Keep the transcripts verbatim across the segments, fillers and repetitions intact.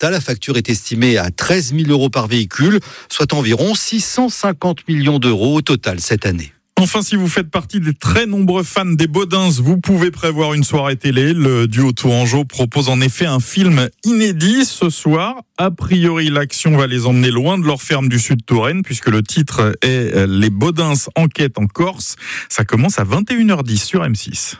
total. La facture est estimée à treize mille euros par véhicule, soit environ six cent cinquante millions d'euros au total cette année. Enfin, si vous faites partie des très nombreux fans des Baudins, vous pouvez prévoir une soirée télé. Le duo Tourangeau propose en effet un film inédit ce soir. A priori, l'action va les emmener loin de leur ferme du sud Touraine, puisque le titre est Les Baudins enquêtent en Corse. Ça commence à vingt et une heures dix sur M six.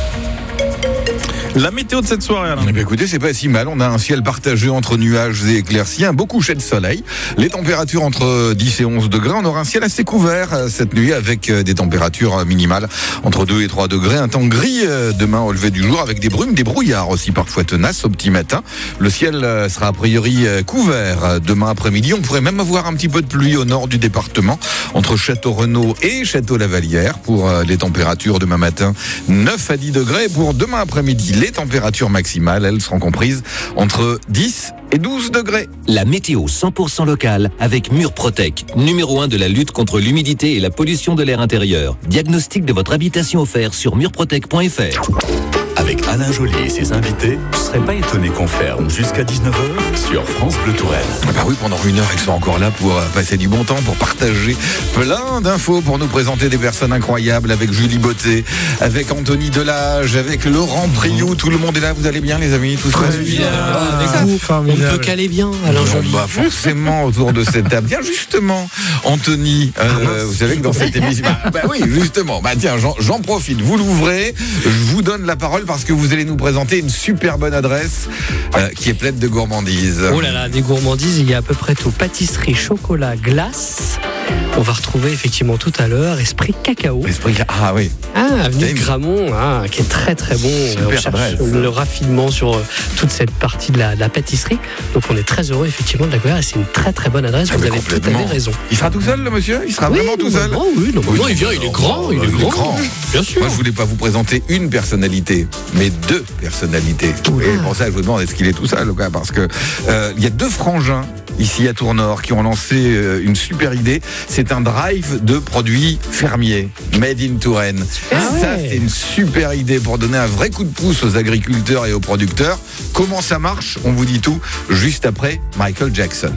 La météo de cette soirée, Alain. Eh bien, écoutez, c'est pas si mal. On a un ciel partagé entre nuages et éclaircies, un beau coucher de soleil. Les températures entre dix et onze degrés. On aura un ciel assez couvert cette nuit avec des températures minimales entre deux et trois degrés. Un temps gris demain au lever du jour avec des brumes, des brouillards aussi parfois tenaces au petit matin. Le ciel sera a priori couvert demain après-midi. On pourrait même avoir un petit peu de pluie au nord du département entre Château-Renaud et Château-Lavallière pour les températures demain matin neuf à dix degrés. Pour demain après-midi, les températures maximales, elles seront comprises entre dix et douze degrés. La météo cent pour cent locale avec Murprotec, numéro un de la lutte contre l'humidité et la pollution de l'air intérieur. Diagnostic de votre habitation offert sur murprotec point f r. Avec Alain Joly et ses invités, je ne serais pas étonné qu'on ferme jusqu'à dix-neuf heures sur France Bleu Touraine. Ah bah oui, pendant une heure, ils sont encore là pour passer du bon temps, pour partager plein d'infos, pour nous présenter des personnes incroyables avec Julie Botté, avec Anthony Delage, avec Laurent Priou. Tout le monde est là. Vous allez bien, les amis? Tout se passe bien. Avec vous, on ne peut qu'aller bien, Alain Joly. Bah forcément, autour de cette table. Tiens, justement, Anthony, euh, vous savez que dans cette émission... Bah, bah oui, justement. Bah tiens, j'en, j'en profite. Vous l'ouvrez. Je vous donne la parole parce que vous allez nous présenter une super bonne adresse euh, qui est pleine de gourmandises. Oh là là, des gourmandises, il y a à peu près tout. Pâtisserie, chocolat, glace. On va retrouver effectivement tout à l'heure Esprit Cacao. Esprit Ah oui. Ah, avenue de Gramont, ah, qui est très très bon. Super on cherche adresse. le raffinement sur euh, toute cette partie de la, de la pâtisserie. Donc on est très heureux effectivement de l'accueillir et c'est une très très bonne adresse. Ah, vous avez tout à fait raison. Il sera tout seul, le monsieur? Il sera Oui, vraiment tout seul? non, oui, non, Oui, non, il vient, il est grand, il est il est grand. grand. Bien sûr. Moi, je voulais pas vous présenter une personnalité, mais deux personnalités. Et pour ça, je vous demande, est-ce qu'il est tout seul, quoi? Parce que euh, il y a deux frangins ici à Tournord qui ont lancé euh, une super idée. C'est un drive de produits fermiers, made in Touraine. Ah ça, ouais. c'est une super idée pour donner un vrai coup de pouce aux agriculteurs et aux producteurs. Comment ça marche? On vous dit tout juste après Michael Jackson.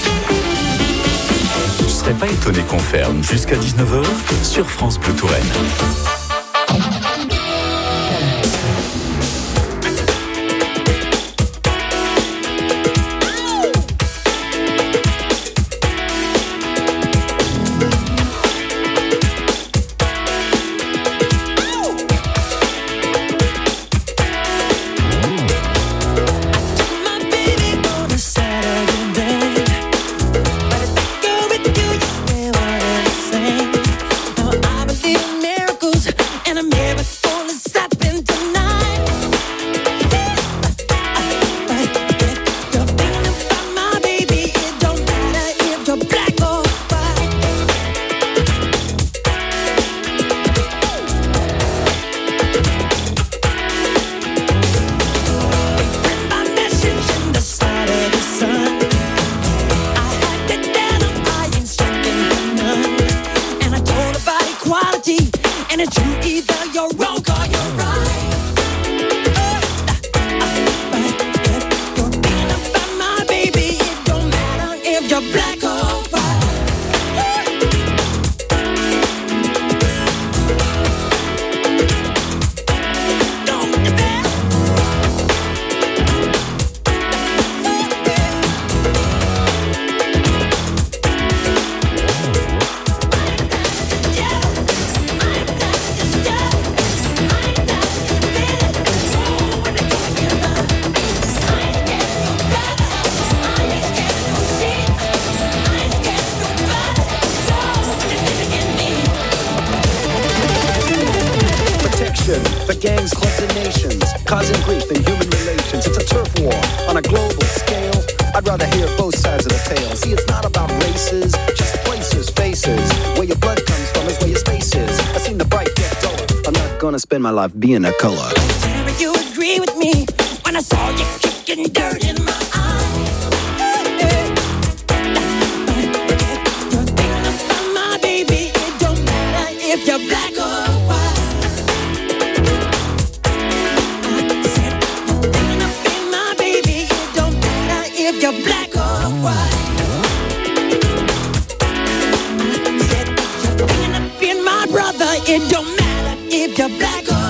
Je ne serais pas étonné qu'on ferme jusqu'à dix-neuf heures sur France Bleu Touraine. For gangs, clubs, and nations, causing grief in human relations. It's a turf war on a global scale. I'd rather hear both sides of the tale. See, it's not about races, just places, faces. Where your blood comes from is where your space is. I've seen the bright get duller. I'm not gonna spend my life being a color. Whenever you agree with me, when I saw you kicking dirt in my eye. You're thinking about my baby. It don't matter if you're black or white. If you're you're black or white. Said if you're bringing up in my brother, it don't matter if you're black or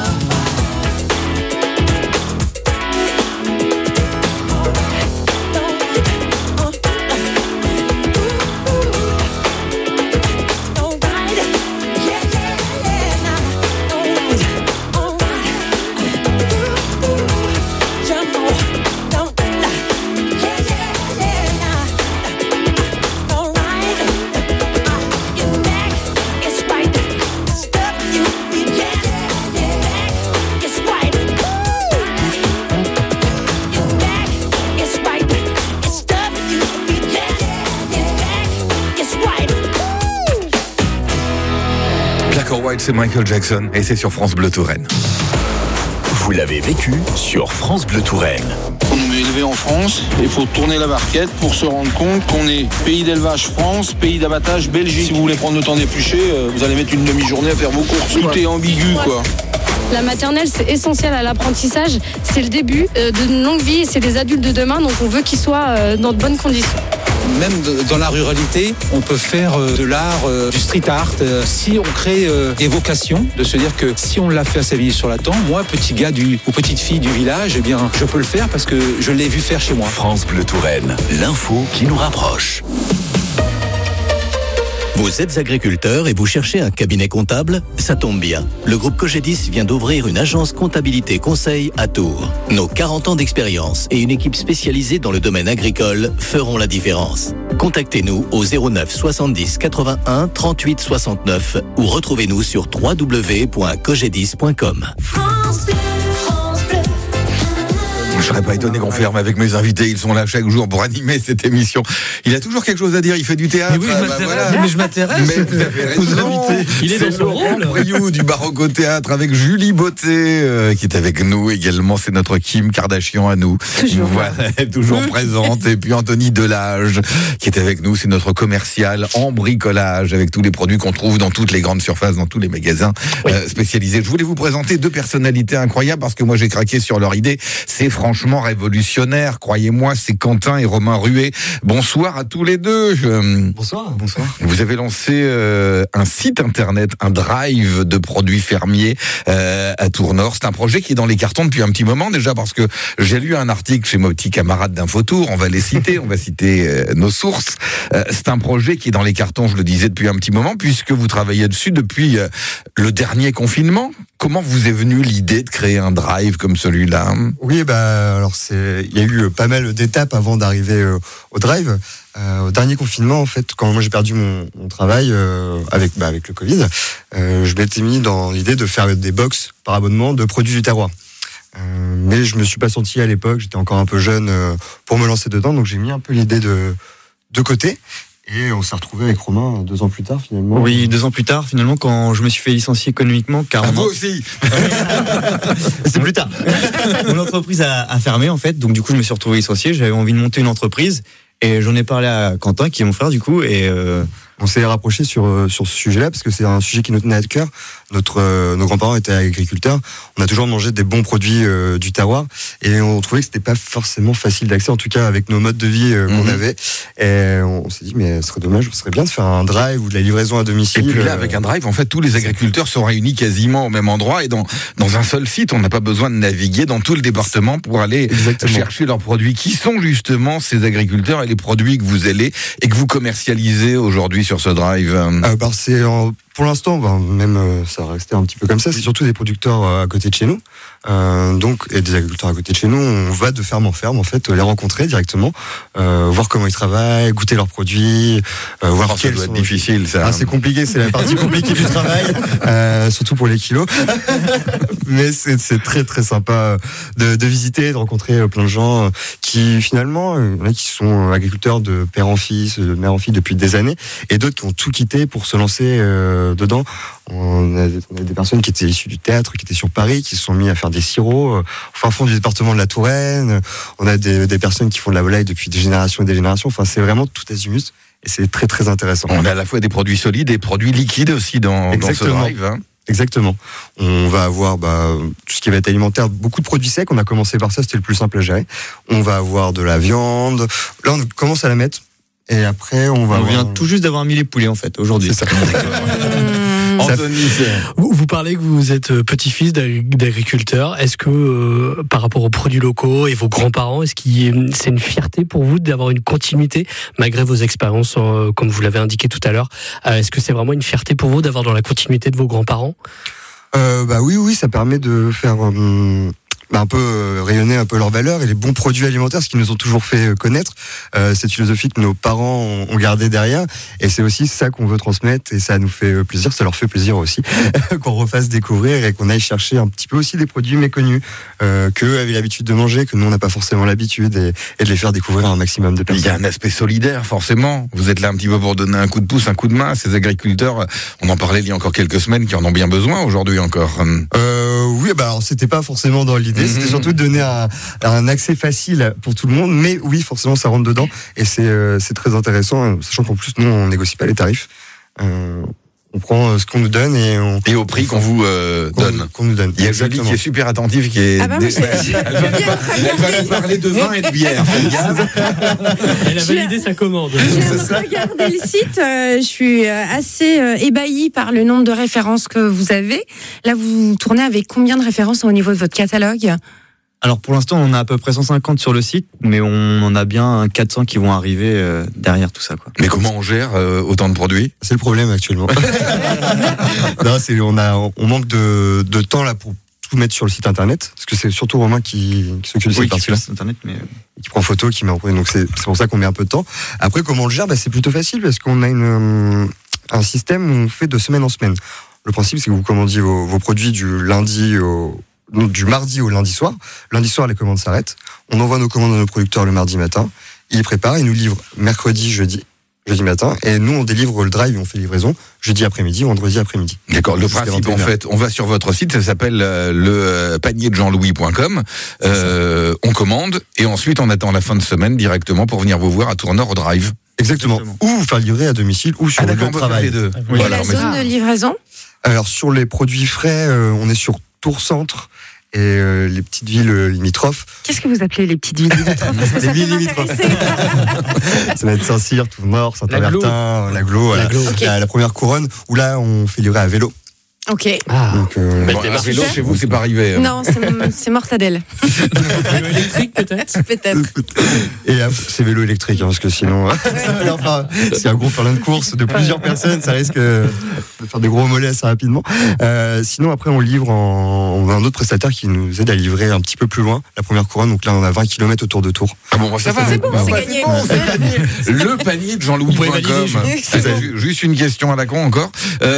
White, c'est Michael Jackson et c'est sur France Bleu Touraine. Vous l'avez vécu sur France Bleu Touraine. On nous met élevés en France, il faut tourner la barquette pour se rendre compte qu'on est pays d'élevage France, pays d'abattage Belgique. Si vous voulez prendre le temps d'éplucher, vous allez mettre une demi-journée à faire vos courses. Tout est ambigu, quoi. La maternelle, c'est essentiel à l'apprentissage. C'est le début d'une longue vie. C'est des adultes de demain, donc on veut qu'ils soient dans de bonnes conditions. Même dans la ruralité, on peut faire de l'art, du street art, si on crée des vocations, de se dire que si on l'a fait à Savigny-sur-Laton, moi, petit gars du, ou petite fille du village, eh bien, je peux le faire parce que je l'ai vu faire chez moi. France Bleu Touraine, l'info qui nous rapproche. Vous êtes agriculteur et vous cherchez un cabinet comptable? Ça tombe bien. Le groupe Cogedis vient d'ouvrir une agence comptabilité conseil à Tours. Nos quarante ans d'expérience et une équipe spécialisée dans le domaine agricole feront la différence. Contactez-nous au zéro neuf soixante-dix quatre-vingt-un trente-huit soixante-neuf ou retrouvez-nous sur w w w point cogedis point com. Je serais pas étonné qu'on ferme avec mes invités. Ils sont là chaque jour pour animer cette émission. Il a toujours quelque chose à dire. Il fait du théâtre. Mais oui, je m'intéresse. Bah, voilà. Mais je m'intéresse. Mais vous avez raison. Il est dans son rôle. Briou du Barocco Théâtre avec Julie Beauté euh, qui est avec nous également. C'est notre Kim Kardashian à nous. Toujours. Voilà, toujours présente. Et puis Anthony Delage qui est avec nous. C'est notre commercial en bricolage avec tous les produits qu'on trouve dans toutes les grandes surfaces, dans tous les magasins oui. euh, spécialisés. Je voulais vous présenter deux personnalités incroyables parce que moi j'ai craqué sur leur idée. C'est franchement Franchement révolutionnaire, croyez-moi, c'est Quentin et Romain Ruet. Bonsoir à tous les deux. Bonsoir. Bonsoir. Vous avez lancé euh, un site internet, un drive de produits fermiers euh, à Tours-Nord. C'est un projet qui est dans les cartons depuis un petit moment déjà parce que j'ai lu un article chez mon petit camarade d'Infotour. On va les citer, on va citer euh, nos sources. Euh, c'est un projet qui est dans les cartons, je le disais, depuis un petit moment puisque vous travaillez dessus depuis euh, le dernier confinement. Comment vous est venue l'idée de créer un drive comme celui-là? Oui, bah alors c'est, il y a eu pas mal d'étapes avant d'arriver euh, au drive. Euh, au dernier confinement, en fait, quand moi j'ai perdu mon, mon travail euh, avec bah, avec le Covid, euh, je m'étais mis dans l'idée de faire des box par abonnement de produits du terroir. Euh, mais je me suis pas senti à l'époque, j'étais encore un peu jeune euh, pour me lancer dedans, donc j'ai mis un peu l'idée de de côté. Et on s'est retrouvé avec Romain deux ans plus tard finalement. Oui, deux ans plus tard finalement quand je me suis fait licencier économiquement. Car ah, vous aussi. C'est plus tard. Mon entreprise a, a fermé en fait, donc du coup je me suis retrouvé licencié. J'avais envie de monter une entreprise et j'en ai parlé à Quentin qui est mon frère du coup et euh... on s'est rapproché sur sur ce sujet-là parce que c'est un sujet qui nous tenait à cœur. Notre euh, nos grands-parents étaient agriculteurs. On a toujours mangé des bons produits euh, du terroir et on trouvait que c'était pas forcément facile d'accès, en tout cas avec nos modes de vie euh, qu'on mmh. avait. Et on, on s'est dit mais ce serait dommage, ce serait bien de faire un drive ou de la livraison à domicile. Et puis là, avec un drive, en fait, tous les agriculteurs sont réunis quasiment au même endroit et dans dans un seul site. On n'a pas besoin de naviguer dans tout le département pour aller Exactement. chercher leurs produits. Qui sont justement ces agriculteurs et les produits que vous allez et que vous commercialisez aujourd'hui sur ce drive? euh, bah, c'est en, pour l'instant, bah, même euh, ça va rester un petit peu comme ça. C'est surtout des producteurs euh, à côté de chez nous, euh, donc et des agriculteurs à côté de chez nous. On va de ferme en ferme en fait, les rencontrer directement, euh, voir comment ils travaillent, goûter leurs produits, euh, voir. Oh, ça doit être difficile. Ça. Ah, c'est compliqué, c'est la partie compliquée du travail, euh, surtout pour les kilos. Mais c'est, c'est très très sympa de, de visiter, de rencontrer plein de gens qui finalement, il y en a qui sont agriculteurs de père en fils, de mère en fille depuis des années, et d'autres qui ont tout quitté pour se lancer euh, dedans. On a, on a des personnes qui étaient issues du théâtre, qui étaient sur Paris, qui se sont mis à faire des sirops, euh, au fin fond du département de la Touraine. On a des, des personnes qui font de la volaille depuis des générations et des générations. Enfin, c'est vraiment tout azimut. Et c'est très très intéressant. On a à la fois des produits solides et des produits liquides aussi dans, dans ce drive. Hein. Exactement. On va avoir bah, tout ce qui va être alimentaire, beaucoup de produits secs. On a commencé par ça, c'était le plus simple à gérer. On va avoir de la viande. Là, on commence à la mettre. Et après, on va. On avoir... vient tout juste d'avoir mis les poulets en fait aujourd'hui. C'est ça. Anthony, vous, vous parlez que vous êtes petit-fils d'agriculteur. Est-ce que, euh, par rapport aux produits locaux et vos grands-parents, est-ce que c'est une fierté pour vous d'avoir une continuité malgré vos expériences, euh, comme vous l'avez indiqué tout à l'heure? euh, Est-ce que c'est vraiment une fierté pour vous d'avoir dans la continuité de vos grands-parents? euh, Bah oui, oui, ça permet de faire. Euh... Bah un peu euh, rayonner un peu leurs valeurs et les bons produits alimentaires, ce qu'ils nous ont toujours fait euh, connaître, euh, cette philosophie que nos parents ont, ont gardé derrière, et c'est aussi ça qu'on veut transmettre, et ça nous fait euh, plaisir, ça leur fait plaisir aussi qu'on refasse découvrir et qu'on aille chercher un petit peu aussi des produits méconnus euh, qu'eux avaient l'habitude de manger, que nous on n'a pas forcément l'habitude, et, et de les faire découvrir à un maximum de personnes. Il y a un aspect solidaire forcément, vous êtes là un petit peu pour donner un coup de pouce, un coup de main à ces agriculteurs, on en parlait il y a encore quelques semaines, qui en ont bien besoin aujourd'hui encore. Euh, oui, bah alors c'était pas forcément dans l'idée, c'était surtout de donner un, un accès facile pour tout le monde, mais oui, forcément, ça rentre dedans, et c'est, euh, c'est très intéressant, sachant qu'en plus, nous, on négocie pas les tarifs. Euh, on prend ce qu'on nous donne et on... Et au prix qu'on vous euh, qu'on, donne. Qu'on nous donne. Il y a Julie qui est super attentive, qui est... Ah bah moi, j'ai, j'ai, elle, va j'ai elle va nous parler de vin et de bière. Elle a validé sa commande. J'ai regardé le site, euh, je suis assez euh, ébahie par le nombre de références que vous avez. Là, vous tournez avec combien de références au niveau de votre catalogue ? Alors pour l'instant, on a à peu près cent cinquante sur le site, mais on en a bien quatre cents qui vont arriver euh, derrière tout ça, quoi. Mais comment on gère euh, autant de produits ? C'est le problème actuellement. Non, c'est, on, a, on manque de, de temps là pour tout mettre sur le site internet, parce que c'est surtout Romain qui, qui s'occupe de oui, cette partie-là. Internet, mais... qui prend photo, qui met en donc c'est, c'est pour ça qu'on met un peu de temps. Après, comment on le gère ? Bah, c'est plutôt facile, parce qu'on a une, un système où on fait de semaine en semaine. Le principe, c'est que vous commandiez vos, vos produits du lundi au du mardi au lundi soir. Lundi soir, les commandes s'arrêtent. On envoie nos commandes à nos producteurs le mardi matin. Ils préparent, ils nous livrent mercredi, jeudi, jeudi matin. Et nous, on délivre le drive et on fait livraison jeudi après-midi, vendredi après-midi. D'accord. Le principe, en fait, on va sur votre site, ça s'appelle euh, le panier de jean louis point com. Euh, on commande et ensuite on attend la fin de semaine directement pour venir vous voir à Tourneur au drive. Exactement. Exactement. Ou vous faire livrer à domicile ou sur ah, le lieu de travail. Les deux. Et voilà, la zone de livraison ? Alors sur les produits frais, euh, on est sur Tours Centre et euh, les petites villes limitrophes. Qu'est-ce que vous appelez les petites villes limitrophes ? Parce que les ça villes peut limitrophes. m'intéresser. Ça va être Saint-Cyr, Tout-Nord, Saint-Avertin, l'Aglo, voilà. Okay. la, la première couronne où là on fait livrer à vélo. Ok. Ah. Donc, euh, bon, à vélo chez vous, c'est pas arrivé. Non, c'est, c'est mortadelle. Vélo électrique peut-être. Peut-être. Et euh, c'est vélo électrique, hein, parce que sinon, ça va leur faire, si un gros plein de courses de plusieurs personnes, ça risque de faire des gros mollets assez rapidement. Euh, sinon, après, on livre en, on a un autre prestataire qui nous aide à livrer un petit peu plus loin, la première couronne. Donc là, on a vingt kilomètres autour de Tours. Ah bon, bah, ça, ça va. C'est bon, bah, c'est bah, gagné. Bon, c'est gagné. Le panier de jean louis point com. Juste une question à la con encore.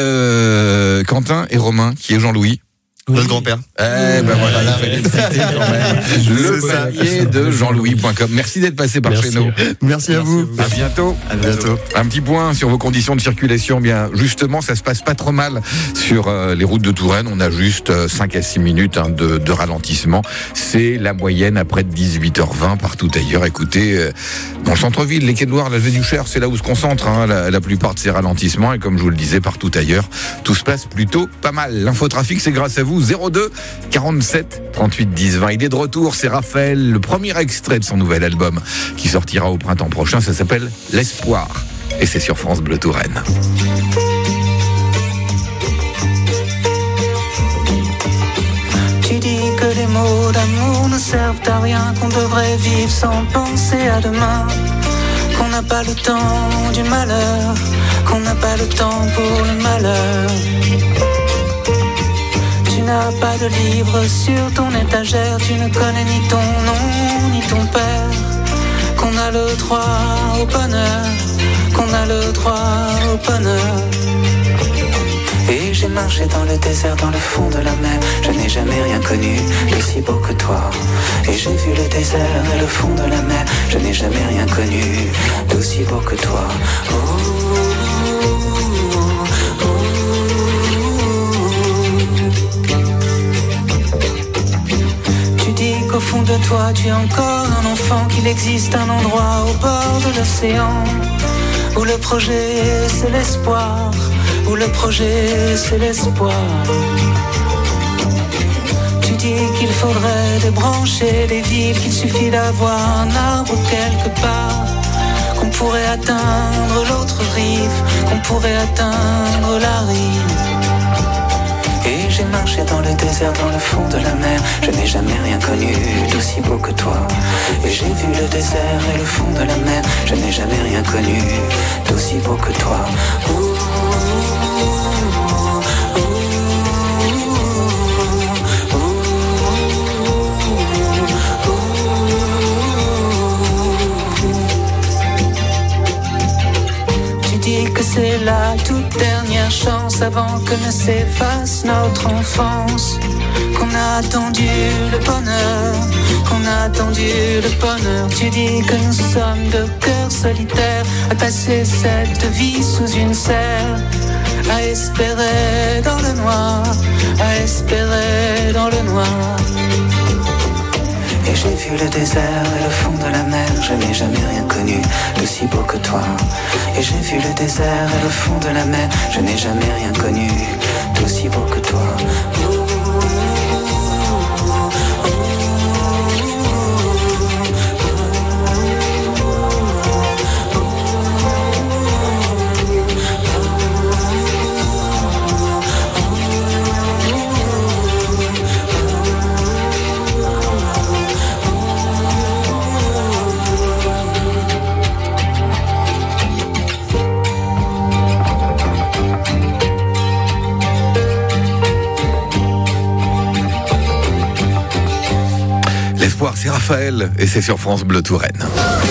Euh, Quentin et Romain, qui est Jean-Louis. Oui. Notre grand-père. Eh ben voilà, il fallait le citer quand même. Le panier de jean louis point com. Merci d'être passé par Merci. chez nous. Merci, Merci à vous. à vous. À bientôt. À bientôt. Un petit point sur vos conditions de circulation. Bien, justement, ça se passe pas trop mal sur euh, les routes de Touraine. On a juste euh, cinq à six minutes hein, de, de ralentissement. C'est la moyenne après dix-huit heures vingt partout ailleurs. Écoutez, euh, dans le centre-ville, les quais de Loire, la Vallée du Cher, c'est là où se concentrent hein, la, la plupart de ces ralentissements. Et comme je vous le disais, partout ailleurs, tout se passe plutôt pas mal. L'infotrafic, c'est grâce à vous. zéro deux quarante-sept trente-huit dix vingt. Il est de retour, c'est Raphaël, le premier extrait de son nouvel album qui sortira au printemps prochain. Ça s'appelle L'Espoir et c'est sur France Bleu Touraine. Tu dis que les mots d'amour ne servent à rien, qu'on devrait vivre sans penser à demain, qu'on n'a pas le temps du malheur, qu'on n'a pas le temps pour le malheur. Tu n'as pas de livre sur ton étagère, tu ne connais ni ton nom ni ton père, qu'on a le droit au bonheur, qu'on a le droit au bonheur. Et j'ai marché dans le désert, dans le fond de la mer, je n'ai jamais rien connu d'aussi beau que toi. Et j'ai vu le désert et le fond de la mer, je n'ai jamais rien connu d'aussi beau que toi. Oh. Au fond de toi, tu es encore un enfant, qu'il existe un endroit au bord de l'océan où le projet c'est l'espoir, où le projet c'est l'espoir. Tu dis qu'il faudrait débrancher les villes, qu'il suffit d'avoir un arbre quelque part, qu'on pourrait atteindre l'autre rive, qu'on pourrait atteindre la rive. Et j'ai marché dans le désert, dans le fond de la mer. Je n'ai jamais rien connu d'aussi beau que toi. Et j'ai vu le désert et le fond de la mer. Je n'ai jamais rien connu d'aussi beau que toi. Ouh. Que c'est la toute dernière chance avant que ne s'efface notre enfance, qu'on a attendu le bonheur, qu'on a attendu le bonheur. Tu dis que nous sommes de cœurs solitaires à passer cette vie sous une serre, à espérer dans le noir, à espérer dans le noir. Et j'ai vu le désert et le fond de la mer. Je n'ai jamais rien connu d'aussi beau que toi. Et j'ai vu le désert et le fond de la mer. Je n'ai jamais rien connu d'aussi beau que toi. C'est Raphaël et c'est sur France Bleu Touraine.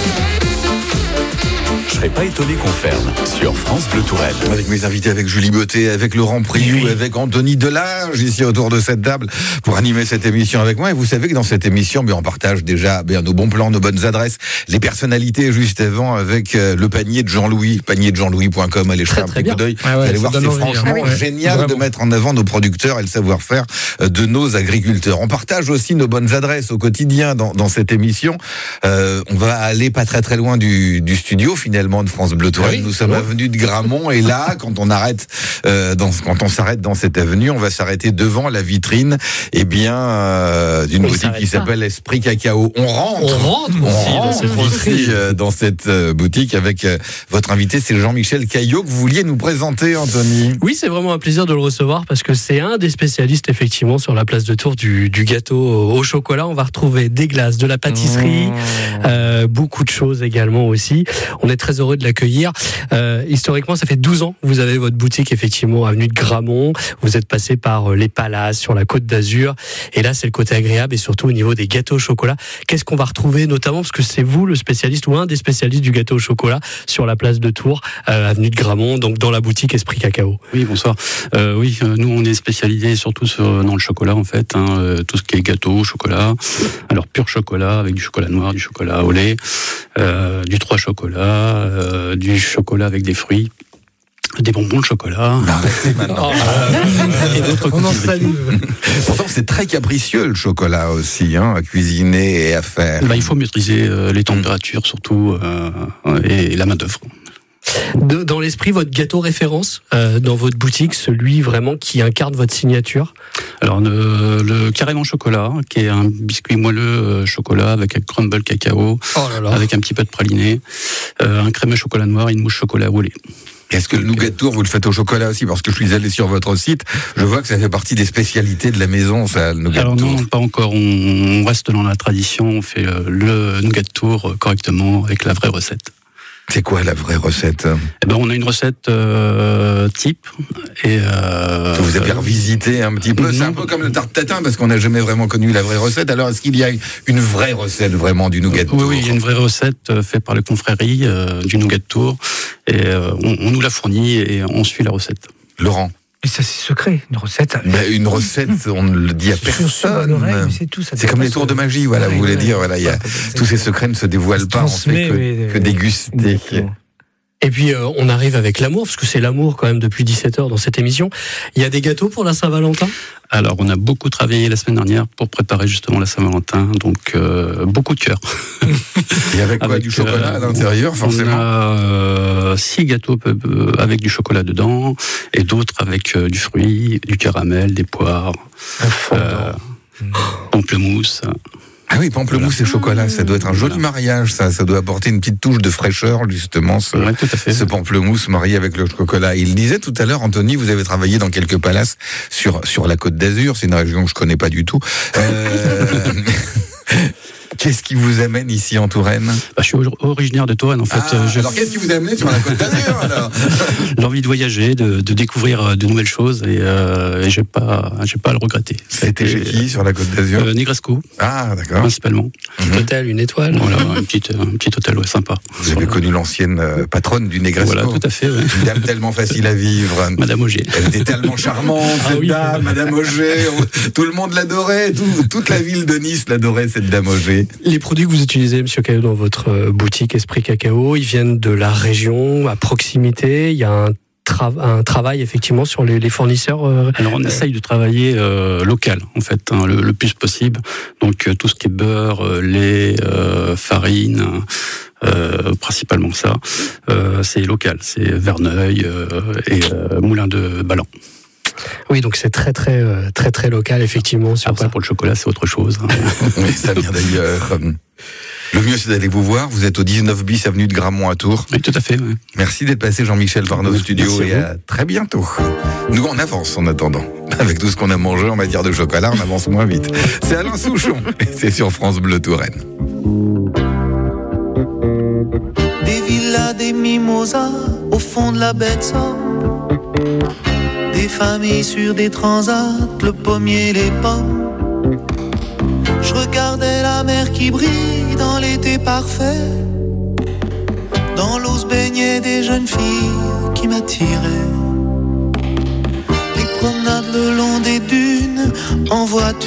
Je serais pas étonné qu'on ferme sur France Bleu Touraine. Avec mes invités, avec Julie Botté, avec Laurent Priou, oui. avec Anthony Delage, ici autour de cette table, pour animer cette émission avec moi. Et vous savez que dans cette émission, bien, on partage déjà bien, nos bons plans, nos bonnes adresses, les personnalités juste avant avec euh, le panier de Jean-Louis, panier de jean louis point com. Allez jeter un petit coup d'œil. Ah ouais, vous allez voir, c'est franchement ah oui. génial Vraiment. de mettre en avant nos producteurs et le savoir-faire de nos agriculteurs. On partage aussi nos bonnes adresses au quotidien dans, dans cette émission. Euh, on va aller pas très très loin du, du studio finalement de France Bleu Touraine. Oui, nous sommes avenue de Gramont et là, quand on arrête, euh, dans, quand on s'arrête dans cette avenue, on va s'arrêter devant la vitrine, eh bien, euh, d'une boutique qui s'appelle Esprit Cacao. On rentre, on rentre, on aussi, rentre dans cette, aussi, euh, dans cette euh, boutique avec euh, votre invité, c'est Jean-Michel Caillot que vous vouliez nous présenter, Anthony. Oui, c'est vraiment un plaisir de le recevoir parce que c'est un des spécialistes effectivement sur la place de Tours du, du gâteau au chocolat. On va retrouver des glaces, de la pâtisserie, mmh. euh, beaucoup de choses également aussi. On est très heureux de l'accueillir. Euh, historiquement, ça fait douze ans que vous avez votre boutique effectivement avenue de Gramont. Vous êtes passé par les Palaces sur la Côte d'Azur et là c'est le côté agréable et surtout au niveau des gâteaux au chocolat. Qu'est-ce qu'on va retrouver notamment parce que c'est vous le spécialiste ou un des spécialistes du gâteau au chocolat sur la place de Tours, euh, avenue de Gramont, donc dans la boutique Esprit Cacao. Oui, bonsoir. Euh, oui, euh, nous on est spécialisés surtout sur, dans le chocolat en fait, hein, euh, tout ce qui est gâteau, chocolat. Alors pur chocolat avec du chocolat noir, du chocolat au lait, euh, du trois chocolat, euh, du chocolat avec des fruits. Des bonbons de chocolat. Arrêtez maintenant. Et d'autres On en salue. Pourtant, c'est très capricieux le chocolat aussi, hein, à cuisiner et à faire. Bah, il faut maîtriser euh, les températures surtout euh, et la main d'œuvre. De, dans l'esprit, votre gâteau référence euh, dans votre boutique, celui vraiment qui incarne votre signature? Alors le, le carrément chocolat, qui est un biscuit moelleux euh, chocolat avec un crumble cacao, oh là là. avec un petit peu de praliné, euh, un crémeux chocolat noir et une mousse chocolat au lait. Est-ce que le nougat de Tours, vous le faites au chocolat aussi? Parce que je suis allé sur votre site, je vois que ça fait partie des spécialités de la maison, ça, le nougat Alors de Tours. non, pas encore. On reste dans la tradition, on fait le nougat de Tours correctement avec la vraie recette. C'est quoi la vraie recette? Eh ben, on a une recette euh, type. Et euh, vous avez revisité un petit peu. Non. C'est un peu comme le tarte tatin parce qu'on n'a jamais vraiment connu la vraie recette. Alors est-ce qu'il y a une vraie recette vraiment du nougat de Tours? Oui, oui, il y a une vraie recette faite par les confréries euh, du nougat de Tours. Et euh, on, on nous la fournit et on suit la recette. Laurent? Et ça, c'est secret, une recette. Mais une recette, on ne le dit à personne. C'est tout. Ça c'est comme les tours de magie, voilà. Ouais, vous voulez ouais, dire, voilà, il y a tous ces secrets ne se dévoilent pas, on fait que, que déguster. Et puis euh, on arrive avec l'amour, parce que c'est l'amour quand même depuis dix-sept heures dans cette émission. Il y a des gâteaux pour la Saint-Valentin ? Alors, on a beaucoup travaillé la semaine dernière pour préparer justement la Saint-Valentin, donc euh, beaucoup de cœur. Et avec quoi, avec, du chocolat euh, à l'intérieur, forcément? On a euh, six gâteaux euh, avec du chocolat dedans, et d'autres avec euh, du fruit, du caramel, des poires, euh, pamplemousse. Ah oui, pamplemousse voilà. Et chocolat, ça doit être un joli voilà. mariage, ça. Ça doit apporter une petite touche de fraîcheur, justement, ce, ouais, tout à fait. ce pamplemousse marié avec le chocolat. Il disait tout à l'heure, Anthony, vous avez travaillé dans quelques palaces sur, sur la Côte d'Azur. C'est une région que je connais pas du tout. Euh... Qu'est-ce qui vous amène ici en Touraine? Bah, je suis originaire de Touraine en fait. Ah, je... Alors qu'est-ce qui vous a amené sur la Côte d'Azur alors? L'envie de voyager, de, de découvrir de nouvelles choses et, euh, et j'ai pas, j'ai pas à le regretter. C'était chez qui sur la Côte d'Azur? euh, Negresco. Ah d'accord. Principalement. Un petit hôtel, une étoile. Voilà, un petit, un petit hôtel ouais, sympa. Vous avez connu l'ancienne patronne du Negresco. Voilà, tout à fait. Ouais. Une dame tellement facile à vivre. Madame Auger. Elle était tellement charmante cette ah, oui. dame, Madame Auger. Tout le monde l'adorait, tout, toute la ville de Nice l'adorait cette dame Auger. Les produits que vous utilisez, Monsieur Caillot, dans votre boutique Esprit Cacao, ils viennent de la région, à proximité. Il y a un, tra- un travail effectivement sur les, les fournisseurs. Euh, Alors on euh... essaye de travailler euh, local, en fait, hein, le, le plus possible. Donc euh, tout ce qui est beurre, euh, lait, euh, farine. Euh, principalement ça, euh, c'est local, c'est Verneuil euh, et euh, Moulin de Ballan. Oui, donc c'est très très très très local effectivement. Sur Après ça. Pour le chocolat, c'est autre chose. Hein. Oui, ça vient d'ailleurs. Le mieux, c'est d'aller vous voir. Vous êtes au dix-neuf bis avenue de Grammont à Tours. Oui, tout à fait. Oui. Merci d'être passé, Jean-Michel, par nos studios et à très bientôt. Nous, on avance en attendant. Avec tout ce qu'on a mangé en matière de chocolat, on avance moins vite. C'est Alain Souchon et c'est sur France Bleu Touraine. Des villas, des mimosas au fond de la baie de Somme. Des familles sur des transats, le pommier, les pommes. Je regardais la mer qui brille dans l'été parfait. Dans l'eau se baignaient des jeunes filles qui m'attiraient. Les promenades le long des dunes en voiture.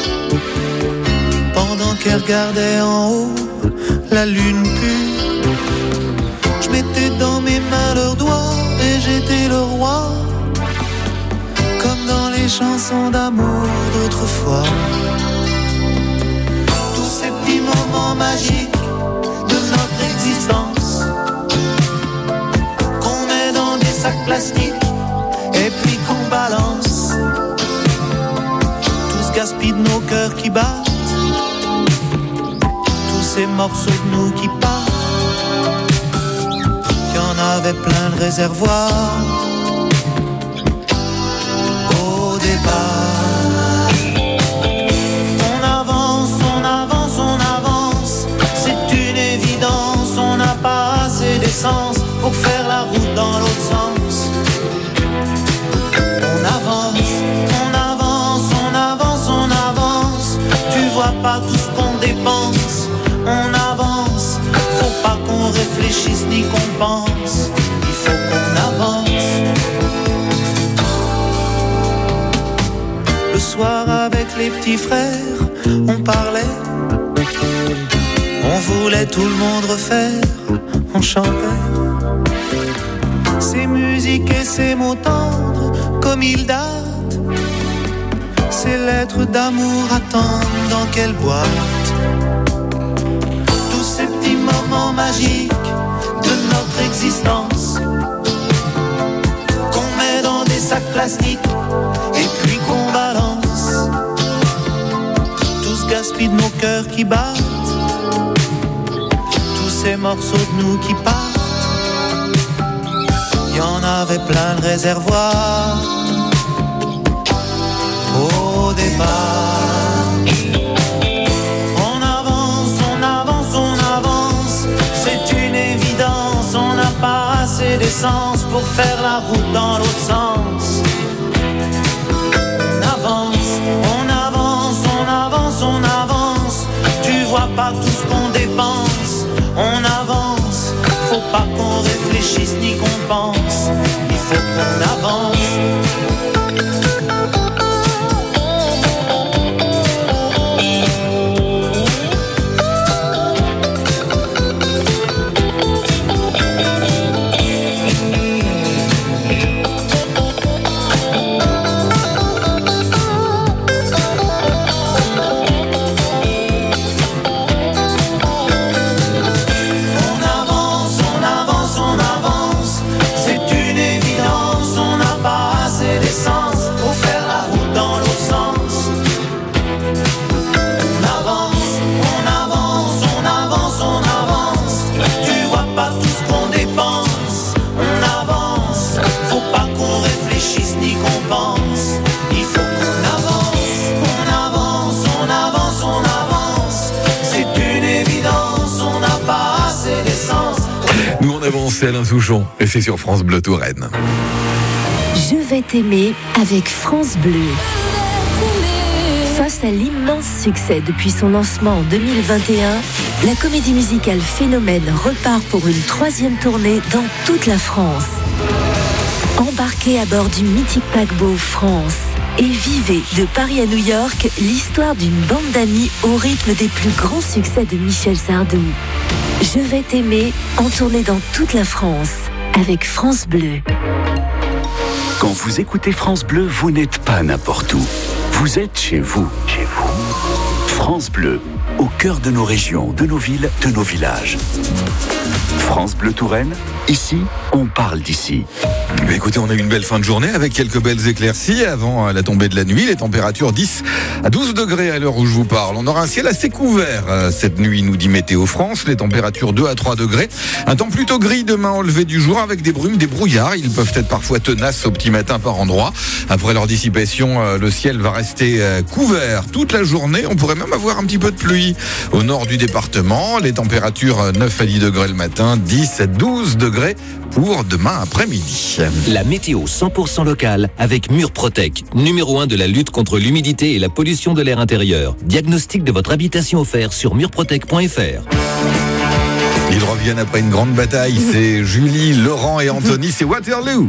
Pendant qu'elles regardaient en haut la lune pure. Je mettais dans mes mains leurs doigts et j'étais le roi. Comme dans les chansons d'amour d'autrefois. Tous ces petits moments magiques de notre existence qu'on met dans des sacs plastiques et puis qu'on balance. Tout ce gaspille de nos cœurs qui battent. Tous ces morceaux de nous qui partent. Qu'il y en avait plein de réservoirs. On avance, on avance, on avance. C'est une évidence, on n'a pas assez d'essence pour faire la route dans l'autre sens. On avance, on avance, on avance, on avance. Tu vois pas tout ce qu'on dépense. On avance, faut pas qu'on réfléchisse ni qu'on pense. Il faut qu'on avance. Le soir avec les petits frères, on parlait. On voulait tout le monde refaire, on chantait. Ces musiques et ces mots tendres, comme ils datent. Ces lettres d'amour attendent dans quelle boîte. Tous ces petits moments magiques de notre existence qu'on met dans des sacs plastiques et puis qu'on balance. Tout ce gaspille de nos cœurs qui battent. Tous ces morceaux de nous qui partent. Il y en avait plein de réservoirs au départ. On avance, on avance, on avance. C'est une évidence, on n'a pas assez d'essence pour faire la route dans l'autre sens. On avance, on avance, on avance, on avance. Tu vois pas tout ce qu'on dépense. On avance, faut pas qu'on réfléchisse ni qu'on pense. Il faut qu'on avance. Nous on avance, Alain Souchon, et c'est sur France Bleu Touraine. Je vais t'aimer avec France Bleu. Face à l'immense succès depuis son lancement en deux mille vingt et un, la comédie musicale Phénomène repart pour une troisième tournée dans toute la France. Embarquez à bord du mythique paquebot France et vivez de Paris à New York l'histoire d'une bande d'amis au rythme des plus grands succès de Michel Sardou. Je vais t'aimer en tournée dans toute la France avec France Bleu. Quand vous écoutez France Bleu, vous n'êtes pas n'importe où. Vous êtes chez vous. Chez vous. France Bleu, au cœur de nos régions, de nos villes, de nos villages. France Bleu Touraine, ici, on parle d'ici. Mais écoutez, on a eu une belle fin de journée avec quelques belles éclaircies avant la tombée de la nuit. Les températures dix à douze degrés à l'heure où je vous parle. On aura un ciel assez couvert cette nuit, nous dit Météo France. Les températures deux à trois degrés. Un temps plutôt gris demain au lever du jour avec des brumes, des brouillards. Ils peuvent être parfois tenaces au petit matin par endroits. Après leur dissipation, le ciel va rester couvert toute la journée. On pourrait même avoir un petit peu de pluie au nord du département. Les températures neuf à dix degrés le matin, dix à douze degrés pour demain après-midi. La météo cent pour cent locale avec Murprotec, numéro un de la lutte contre l'humidité et la pollution de l'air intérieur. Diagnostic de votre habitation offert sur murprotec point f r. Ils reviennent après une grande bataille. C'est Julie, Laurent et Anthony. C'est Waterloo.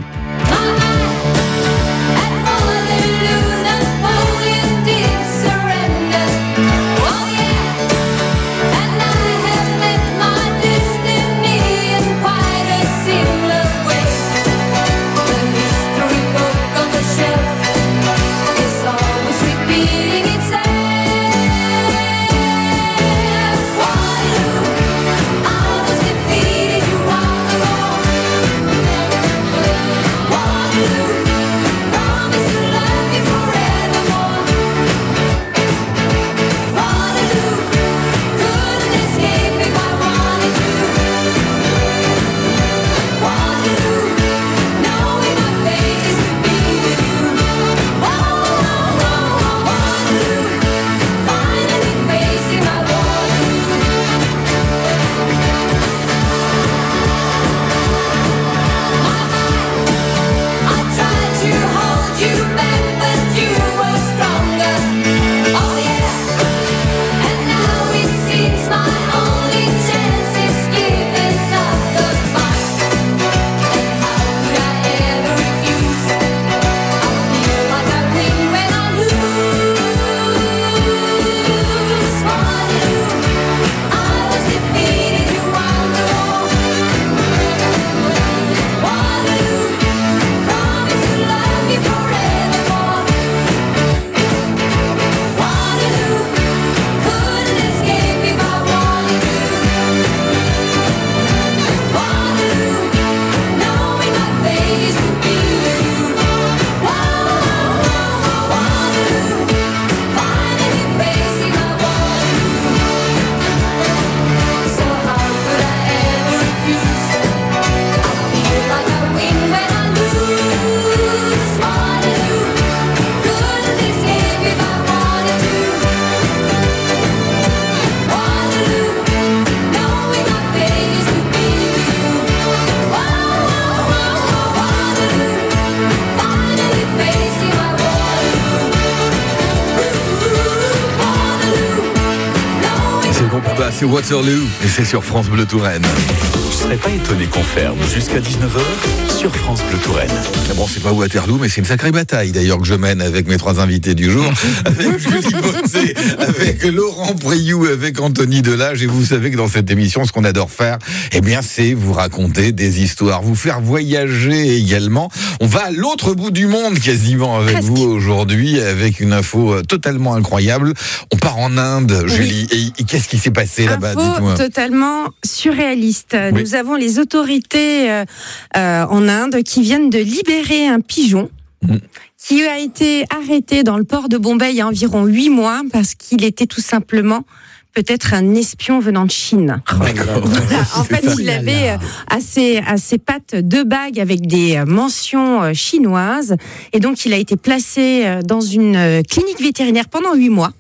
C'est Waterloo et c'est sur France Bleu Touraine. Je serais pas étonné qu'on ferme jusqu'à dix-neuf heures sur France Bleu Touraine. Bon, c'est pas Waterloo, mais c'est une sacrée bataille d'ailleurs que je mène avec mes trois invités du jour, avec Julie Bossé, avec Laurent Priou, avec Anthony Delage. Et vous savez que dans cette émission, ce qu'on adore faire, eh bien, c'est vous raconter des histoires, vous faire voyager également. On va à l'autre bout du monde quasiment avec Presque. vous aujourd'hui, avec une info totalement incroyable. On part en Inde, Julie. Oui. Et, et qu'est-ce qui s'est passé là-bas? Info totalement surréaliste. Oui. Nous avons les autorités euh, euh, en Inde qui viennent de libérer un pigeon mmh. qui a été arrêté dans le port de Bombay il y a environ huit mois parce qu'il était tout simplement peut-être un espion venant de Chine. Oh, voilà. En fait, il avait à ses, à ses pattes deux bagues avec des mentions chinoises et donc il a été placé dans une clinique vétérinaire pendant huit mois.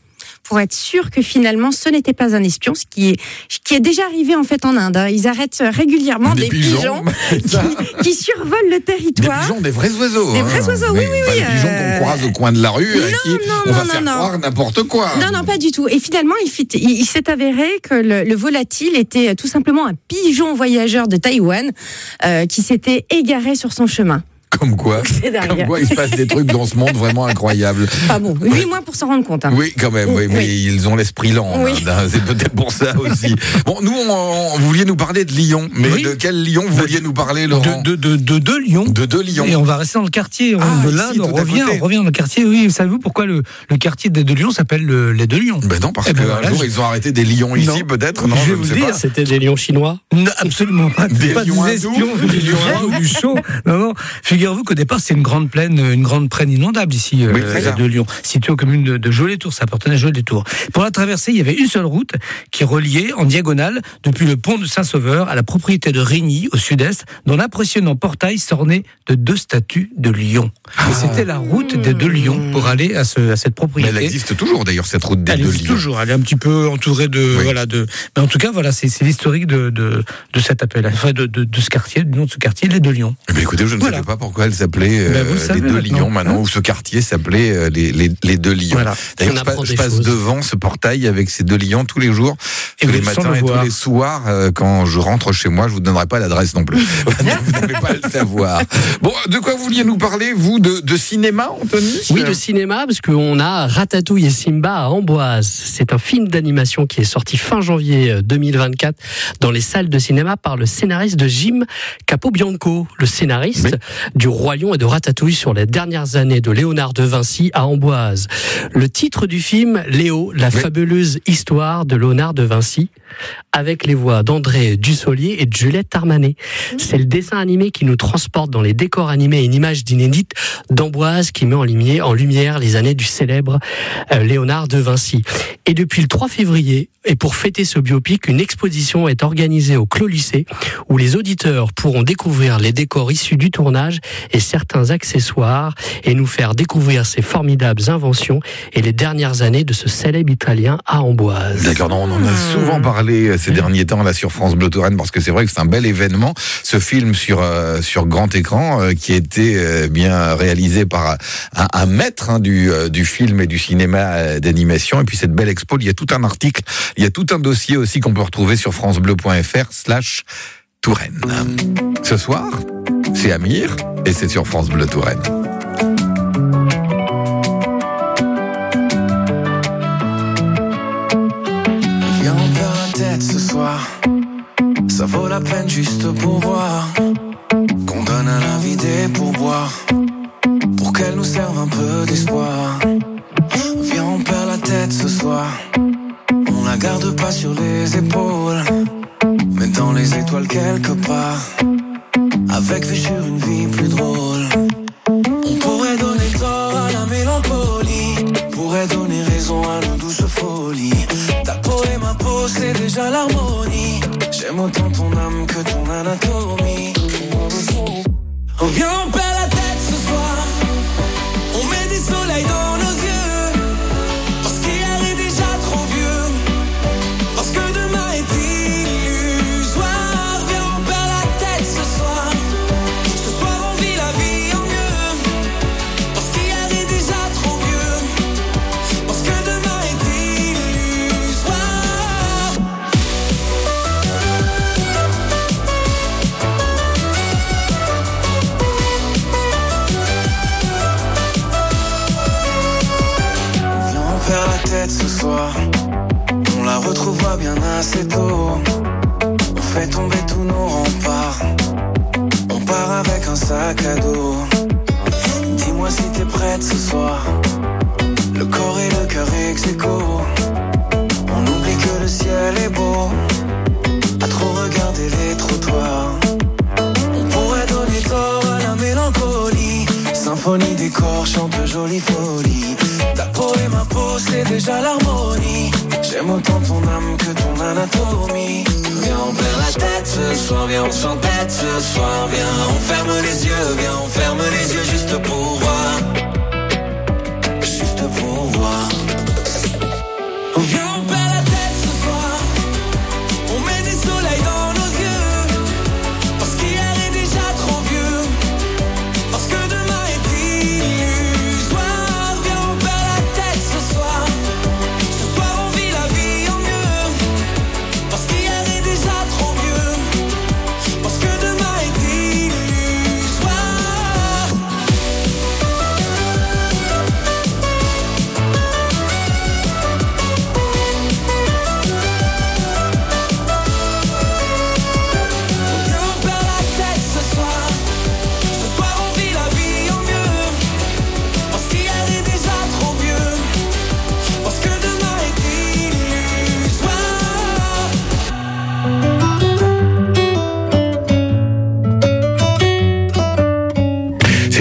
pour être sûr que finalement ce n'était pas un espion, ce qui est, qui est déjà arrivé en fait en Inde. Hein. Ils arrêtent régulièrement des, des pigeons, pigeons qui, qui survolent le territoire. Des pigeons, des vrais oiseaux. Des vrais oiseaux, hein. oui, oui, oui. Des pigeons euh... qu'on croise au coin de la rue, non, à qui non, on non, va non, faire non. croire n'importe quoi. Non, non, pas du tout. Et finalement, il, fit, il, il s'est avéré que le, le volatile était tout simplement un pigeon voyageur de Taïwan euh, qui s'était égaré sur son chemin. Comme quoi, comme quoi il se passe des trucs dans ce monde vraiment incroyables. Ah bon, huit oui. mois pour s'en rendre compte. Hein. Oui, quand même, oui, oui. mais ils ont l'esprit lent. Oui. Hein, c'est peut-être pour ça aussi. Bon, nous, on, on, vous vouliez nous parler de Lyon, mais oui. de quel Lyon vous vouliez nous parler, Laurent? De, de, de, de deux Lyons. De deux Lyons. Et on va rester dans le quartier ah, de l'Inde, on revient, on revient dans le quartier. Oui, savez-vous pourquoi le, le quartier des deux Lyons s'appelle le, les deux Lyons? Ben non, parce eh qu'un ben voilà, jour, je... ils ont arrêté des lions ici, non. peut-être. Non, je vais je vous sais dire, pas. C'était des lions chinois? Non, absolument pas. Des pas lions des espions, des lions ou du chaud. Non, non. Figurez-vous qu'au départ, c'est une grande plaine, une grande plaine inondable ici, oui, euh, de Lyon, située aux communes de, de Jolet-Tours. Ça appartenait à Jolet-Tours. Pour la traversée, il y avait une seule route qui reliait en diagonale depuis le pont de Saint-Sauveur à la propriété de Rigny, au sud-est, dont l'impressionnant portail s'ornait de deux statues de lions. Ah. Et c'était la route des deux lions pour aller à, ce, à cette propriété. Mais elle existe toujours d'ailleurs, cette route des elle deux lions. Elle existe toujours. Elle est un petit peu entourée de, oui. voilà, de. Mais en tout cas, voilà, c'est, c'est l'historique de, de, de cet appel, enfin, de, de, de ce quartier, du nom de ce quartier, les deux lions. Mais écoutez, je ne voilà. savais pas pourquoi elle s'appelait euh, ben les deux maintenant. lions maintenant, hein ou ce quartier s'appelait euh, les, les, les deux lions. Voilà. D'ailleurs, je, passe, je passe devant ce portail avec ces deux lions tous les jours, et tous les matins et tous les soirs. Euh, quand je rentre chez moi, je vous donnerai pas l'adresse non plus. Vous n'avez pas à le savoir. Bon, de quoi vous vouliez nous parler, vous, de, de cinéma, Anthony? Oui, de cinéma, parce qu'on a Ratatouille et Simba à Amboise. C'est un film d'animation qui est sorti fin janvier deux mille vingt-quatre dans les salles de cinéma par le scénariste de Jim Capobianco, le scénariste oui. du Roi Lion et de Ratatouille sur les dernières années de Léonard de Vinci à Amboise. Le titre du film, Léo, la oui. fabuleuse histoire de Léonard de Vinci, avec les voix d'André Dussolier et de Juliette Armanet. C'est le dessin animé qui nous transporte dans les décors animés et une image d'inédite d'Amboise qui met en lumière, en lumière les années du célèbre euh, Léonard de Vinci. Et depuis le trois février, et pour fêter ce biopic, une exposition est organisée au Clos Lycée où les auditeurs pourront découvrir les décors issus du tournage et certains accessoires et nous faire découvrir ces formidables inventions et les dernières années de ce célèbre Italien à Amboise. D'accord, non, on en a souvent parlé ces derniers temps là sur France Bleu Touraine parce que c'est vrai que c'est un bel événement, ce film sur euh, sur grand écran euh, qui a été euh, bien réalisé par un, un maître hein, du euh, du film et du cinéma euh, d'animation, et puis cette belle expo, il y a tout un article, il y a tout un dossier aussi qu'on peut retrouver sur francebleu.fr slash Touraine. Ce soir, c'est Amir et c'est sur France Bleu Touraine. Viens, on perd la tête ce soir. Ça vaut la peine juste pour voir qu'on donne à la vie des pourboires pour qu'elle nous serve un peu d'espoir. Viens, on perd la tête ce soir. On la garde pas sur les épaules, mais dans les étoiles quelque part, avec vue sur une vie plus drôle. On pourrait donner tort à la mélancolie, pourrait donner raison à nos douces folies. Ta peau et ma peau, c'est déjà l'harmonie. J'aime autant ton âme que ton anatomie. Oh, viens, on perd la tête ce soir. On met du soleil dans nos yeux, parce qu'hier est déjà trop vieux, parce que demain est illusoire. Viens, on perd la tête ce soir. Ce soir on vit la vie en mieux, parce qu'hier est déjà trop vieux, parce que demain est illusoire. Viens, on perd la tête ce soir. On la retrouvera bien assez tôt. On fait tomber tous nos remparts. On part avec un sac à dos. Dis-moi si t'es prête ce soir. Le corps et le cœur ex aequo. On oublie que le ciel est beau, à trop regarder les trottoirs. On pourrait donner tort à la mélancolie. Symphonie des corps chante jolie folie. Ta peau et ma peau, c'est déjà l'harmonie. J'aime autant ton âme que ton anatomie. Viens, on perd la tête ce soir. Viens, on s'entête ce soir. Viens, on ferme les yeux. Viens, on ferme les yeux juste pour voir. Juste pour voir.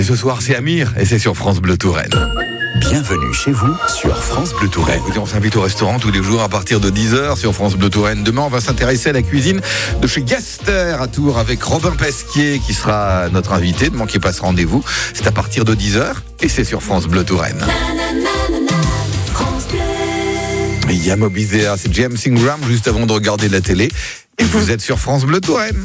ce soir, c'est Amir et c'est sur France Bleu Touraine. Bienvenue chez vous sur France Bleu Touraine. Écoutez, on s'invite au restaurant tous les jours à partir de dix heures sur France Bleu Touraine. Demain, on va s'intéresser à la cuisine de chez Gaster à Tours avec Robin Pesquier qui sera notre invité. Ne manquez pas ce rendez-vous. C'est à partir de dix heures et c'est sur France Bleu Touraine. Yamo Bizéa, c'est James Ingram juste avant de regarder la télé. Et vous êtes sur France Bleu Touraine.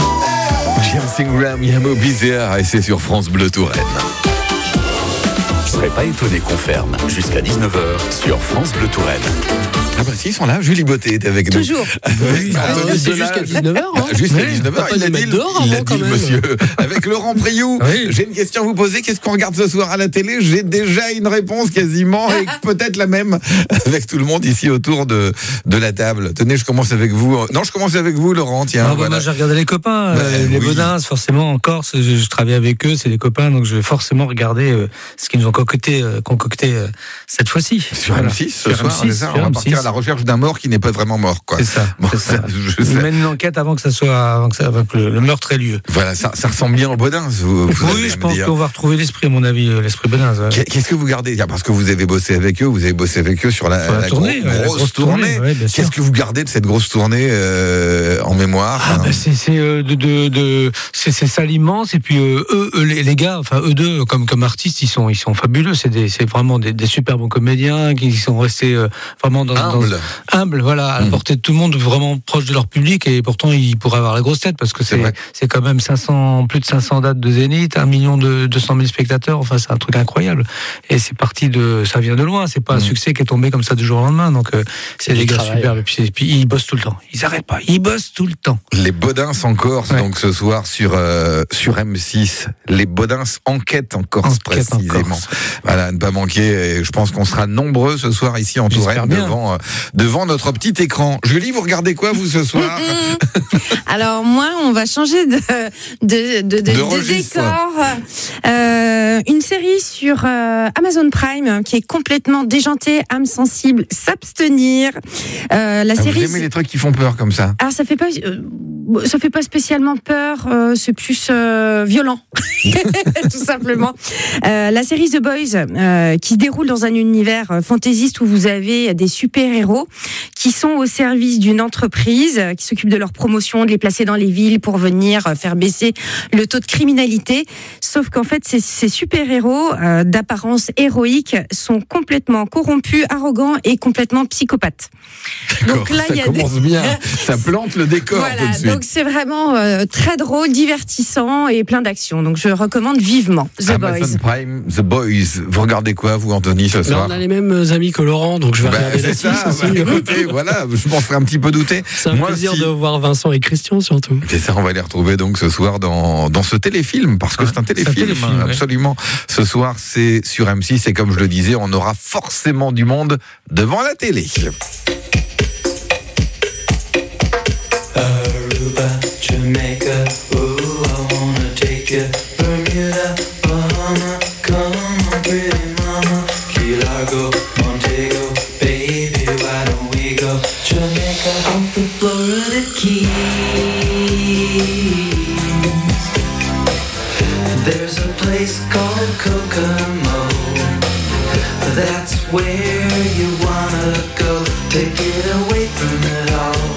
Yamo Bizéa et c'est sur France Bleu Touraine. serais pas étonné qu'on ferme. Jusqu'à dix-neuf heures sur France Bleu Touraine. Ah bah si, ils sont là. Julie Beauté est avec nous. Toujours. Oui, Ah, c'est jusqu'à dix-neuf heures. Hein. Jusqu'à Oui, dix-neuf heures, pas il a de dit, mettre dehors il a avant, dit quand le même. monsieur. Avec Laurent Priou, Oui. j'ai une question à vous poser. Qu'est-ce qu'on regarde ce soir à la télé? J'ai déjà une réponse quasiment et peut-être la même avec tout le monde ici autour de, de la table. Tenez, je commence avec vous. Non, je commence avec vous, Laurent. Tiens, Ah, bah, voilà. moi, j'ai regardé les copains, Bah, euh, les oui. Baudins, forcément, en Corse, je, je travaille avec eux, c'est les copains, donc je vais forcément regarder euh, ce qu'ils nous ont concocté, euh, concocté euh, cette fois-ci. Sur Voilà. M six, ce Sur soir, M six, c'est ça, sur on va M six. partir à la recherche d'un mort qui n'est pas vraiment mort, quoi. C'est ça. Bon, c'est ça. ça, je Ils sais. mènent une enquête avant que ça soit, avant que, ça, avant que le, le meurtre ait lieu. Voilà, ça, ça ressemble bien au Bodin. Vous, vous allez Oui, me je pense dire. qu'on va retrouver l'esprit, à mon avis, euh, l'esprit Baudin. Ouais. Qu'est- Qu'est-ce que vous gardez? Parce que vous avez bossé avec eux, vous avez bossé avec eux sur la, Sur la la tournée, gros- ouais, la grosse, grosse tournée. tournée, ouais, bien sûr. Qu'est-ce que vous gardez de cette grosse tournée euh, en mémoire? Ah, bah, c'est c'est euh, de, de, de c'est c'est ça l'immense, et puis euh, eux, eux les, les gars, enfin eux deux comme comme artistes, ils sont ils sont fabuleux. C'est des c'est vraiment des, des super bons comédiens qui sont restés euh, vraiment dans Humble. dans, humble, voilà, à la Mmh. portée de tout le monde, vraiment proche de leur public, et pourtant ils pourraient avoir la grosse tête parce que C'est c'est vrai. c'est quand même cinq cents plus de cinq cents dates de Zénith, un million de deux cent mille spectateurs. Enfin, c'est un truc incroyable. Et c'est parti de ça vient de loin. C'est pas un Mmh. succès qui est tombé comme ça du jour au lendemain. Donc euh, c'est du des gars travail. superbes. Et puis, et puis ils bossent tout le temps. Ils arrêtent pas. Ils bossent tout le temps. Les Baudins en Corse, Ouais. donc ce soir sur euh, sur M six. Les Baudins enquêtent en Corse Enquête en précisément. Corse. Voilà, à ne pas manquer. Et je pense qu'on sera nombreux ce soir ici en J'espère Touraine bien. devant euh, devant notre petit écran. Julie, vous regardez quoi vous ce soir? Alors moi, on va changer de de de, de, De de registre. décor. Euh, une série sur euh, Amazon Prime qui est complètement déjantée, âme sensible, s'abstenir. Euh, la Ah, vous série. aimez les trucs qui font peur comme ça? Alors ça fait pas, euh, ça fait pas spécialement peur, euh, c'est plus euh, violent, tout simplement. Euh, la série The Boys, euh, qui se déroule dans un univers euh, fantaisiste où vous avez des super-héros qui sont au service d'une entreprise euh, qui s'occupe de leur promotion, de les placer dans les villes pour venir euh, faire baisser le taux de criminalité. Sauf qu'en fait, ces, ces super-héros euh, d'apparence héroïque sont complètement corrompus, arrogants et complètement psychopathes. Donc là, ça il y a commence des... bien. Ça plante le décor tout de Voilà, suite. donc c'est vraiment euh, très drôle, divertissant et plein d'action. Donc je recommande vivement The Amazon Boys. Prime, The Boys. Vous regardez quoi, vous, Anthony, ce Là, soir? on a les mêmes amis que Laurent, donc je vais Bah, regarder la c'est ça, six bah, aussi. écoutez, voilà, je m'en serais un petit peu douté. C'est un Moi plaisir aussi. de voir Vincent et Christian surtout. C'est ça, on va les retrouver donc ce soir dans, dans ce téléfilm, parce que c'est un téléfilm, téléfilm, hein, ouais. absolument. Ce soir, c'est sur M six, et comme je le disais, on aura forcément du monde devant la télé. Aruba, Jamaica, ooh, I wanna take you. Bermuda, Bahama, come on, pretty mama. Key Largo, Montego, baby, why don't we go? Jamaica, off the Florida Keys. There's a place called Kokomo. That's where you wanna go to get away from it all.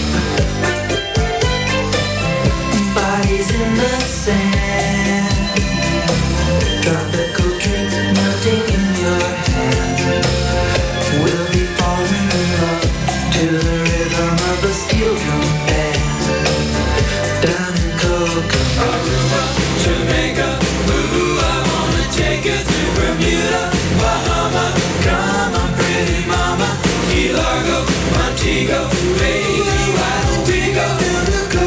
Bodies in the sand, tropical drink melting in your hand. We'll be falling in love to the rhythm of a steel drum band. Down in Kokomo, Jamaica, ooh, I wanna take you to Bermuda, Bahama, come on, pretty mama, Key Largo, Montego, baby, why don't we go down to Kokomo?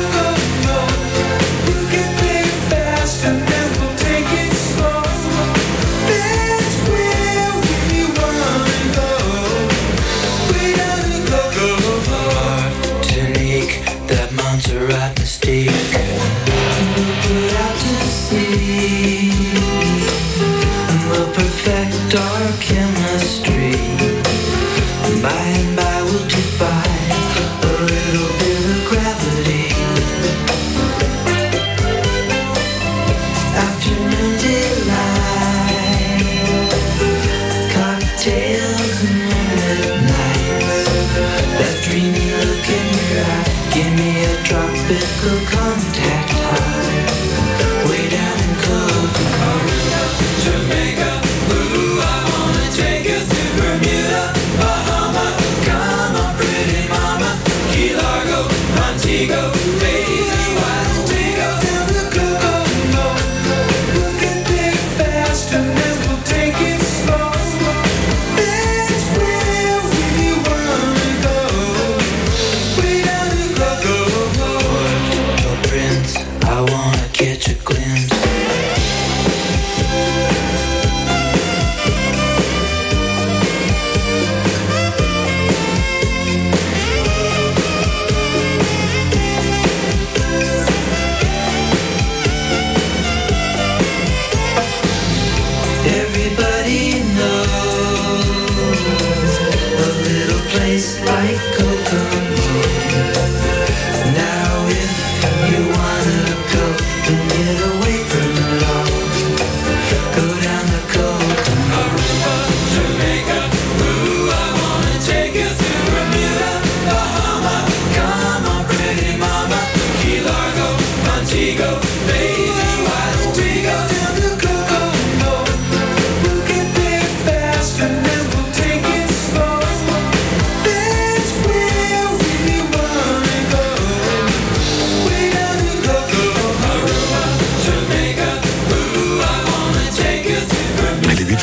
Montserrat mistake. We'll put out to sea, and we'll perfect our chemistry. By and by we'll defy a little bit of gravity. Afternoon delight, cocktails and moonlit nights. That dreamy look in your eye, give me a tropical contact high. Way down in Kokomo, Jamaica, ooh, I wanna take you to Bermuda, Bahama, come on, pretty mama, Key Largo, Montego, baby, why don't we go down to Kokomo? We'll get there fast and then we'll take it